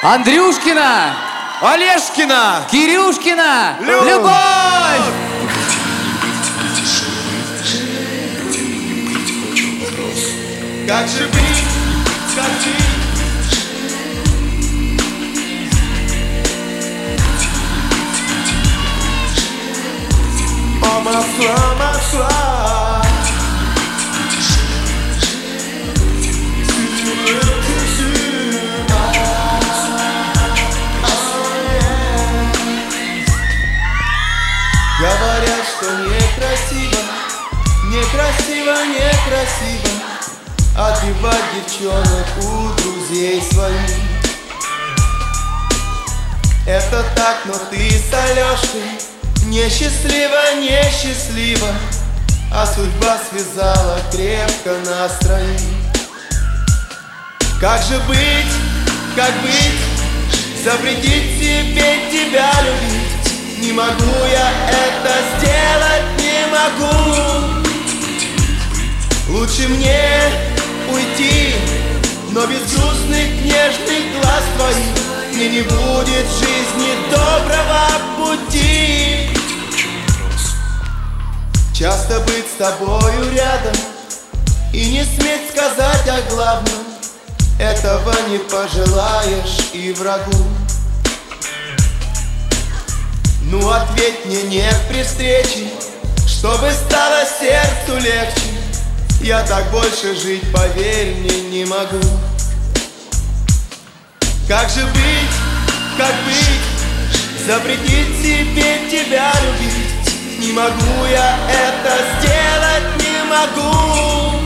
Андрюшкина, Олежкина, Кирюшкина, Любовь! Как же быть, как жить? О, Москва, Москва, говорят, что некрасиво, некрасиво, некрасиво отбивать девчонок у друзей своих. Это так, но ты с Алешкой несчастливо, несчастливо, а судьба связала крепко нас троих. Как же быть, как быть, запретить себе тебя любить? Не могу я это сделать, не могу. Лучше мне уйти, но без грустных нежных глаз твоих мне не будет в жизни доброго пути. Часто быть с тобою рядом и не сметь сказать о главном, этого не пожелаешь и врагу. Ну ответь мне нет при встрече, чтобы стало сердцу легче. Я так больше жить, поверь мне, не могу. Как же быть, как быть, запретить себе тебя любить? Не могу я это сделать, не могу.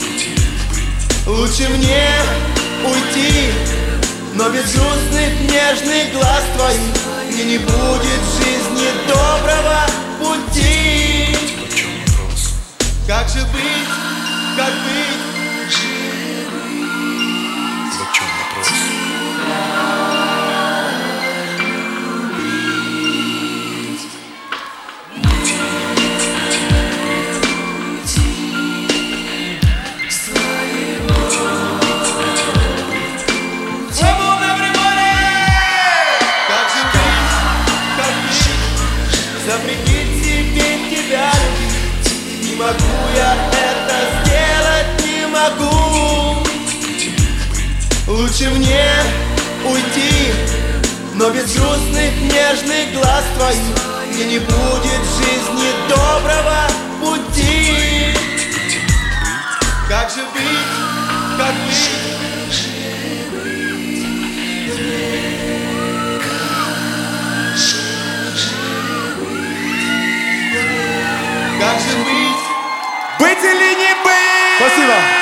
Лучше мне уйти, но без грустных нежных глаз твоих мне не будет в жизни доброго пути. Как же быть, как быть? Зачем вопрос? Запретить себе тебя любить? Не могу я это сделать, не могу. Лучше мне уйти, но без грустных нежных глаз твоих мне не будет в жизни доброго пути. Как же быть, как быть? Как же быть? Быть или не быть? Спасибо.